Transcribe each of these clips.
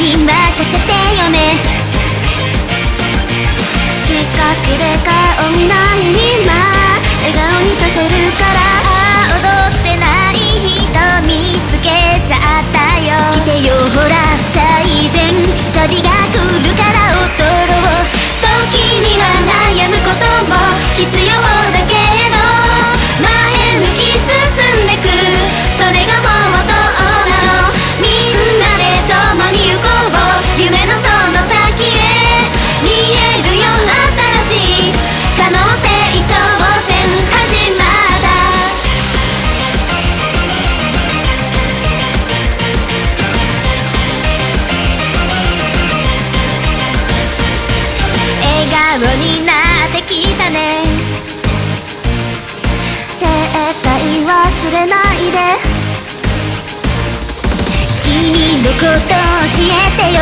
に任せてよね。近くで顔見ない今笑顔にさせるから。踊ってない人見つけちゃったよ。来てよほら最善、サビが来るから踊ろう。時には悩むことも必要だけど前向き進んでく、それがモートなの。みんなで共に行こう、夢のその先へ見えるよ新しい可能性、挑戦始まった。笑顔になってきたね。絶対忘れないで。君のこと教えてよ。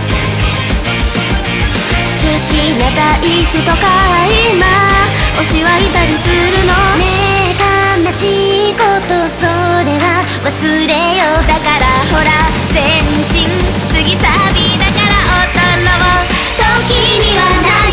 好きなタイプとか今教わったりするのねえ。悲しいことそれは忘れよう。だからほら前進、次サビだから踊ろう。時にはない